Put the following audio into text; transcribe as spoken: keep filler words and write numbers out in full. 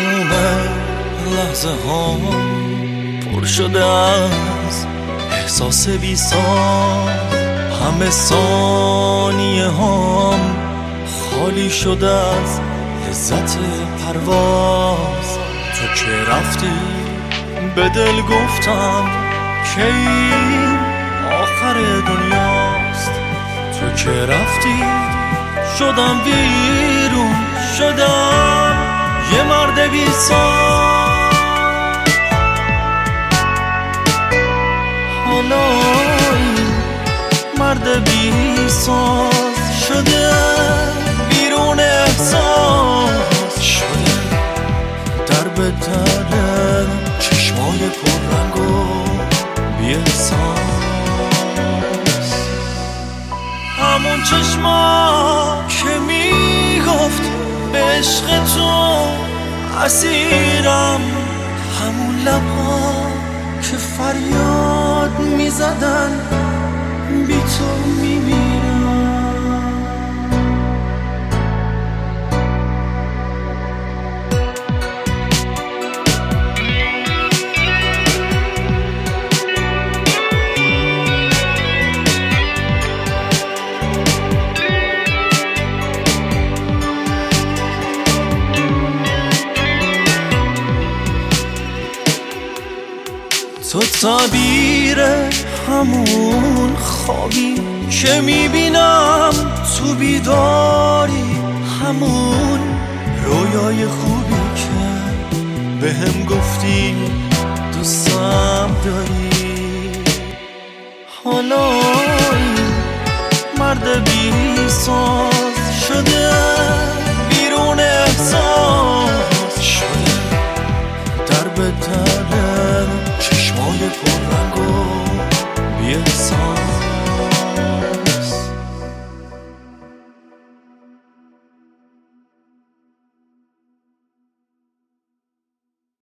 تموم لحظه ها پر شده از احساس بی ساز، همه ثانیه هام خالی شده از لذت پرواز. تو که رفتی به دل گفتم که این آخر دنیاست. تو که رفتی شدم ویرون، شدم یه مرد بی ساز. حالا این مرد بی ساز شده بیرون احساس، شده در به در چشمای پررنگ و بی احساس. همون چشما که میگفت به عشق تو اسیرم، همون لبها که فریاد میزدن بی تو میمیرم. تو تعبیر همون خوابی که میبینم تو بیداری، همون رویای خوبی که بهم گفتی دوستم داری. حالا این مرد بی ساز